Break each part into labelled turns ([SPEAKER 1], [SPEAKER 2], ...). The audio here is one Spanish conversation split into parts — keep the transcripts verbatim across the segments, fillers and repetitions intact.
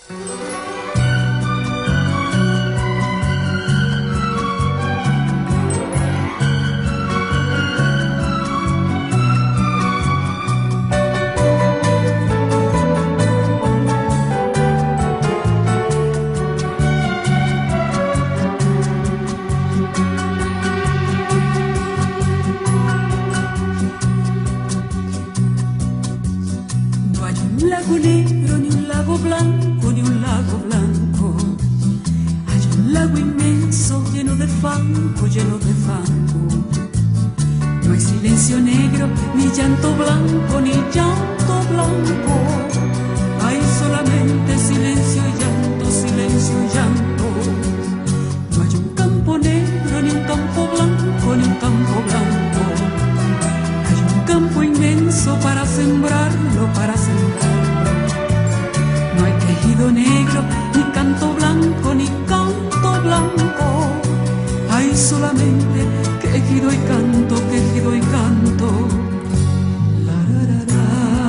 [SPEAKER 1] Un lago negro, ni un lago blanco, ni un lago blanco. Hay un lago inmenso lleno de fango, lleno de fango. No hay silencio negro, ni llanto blanco, ni llanto blanco. Hay solamente silencio y llanto, silencio y llanto. No hay un campo negro, ni un campo blanco, ni un campo blanco. Hay un campo inmenso para sembrarlo, para sembrarlo. No hay quejido negro, ni canto blanco, ni canto blanco. Hay solamente quejido y canto, quejido y canto. La, la, la, la.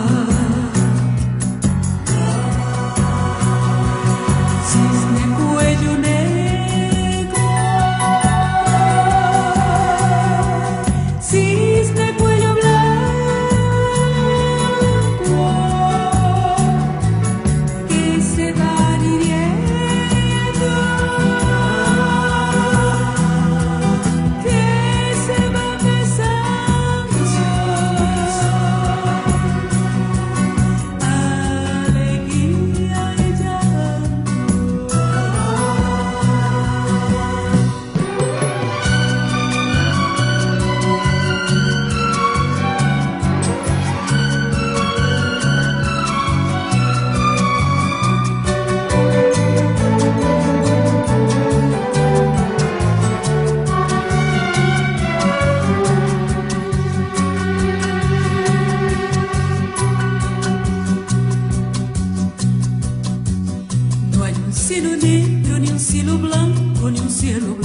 [SPEAKER 1] Cisne cuello negro, cisne cuello blanco, que se van hiriendo, que se van besando, alegría y llanto. No hay un cielo negro, ni un cielo blanco, ni un cielo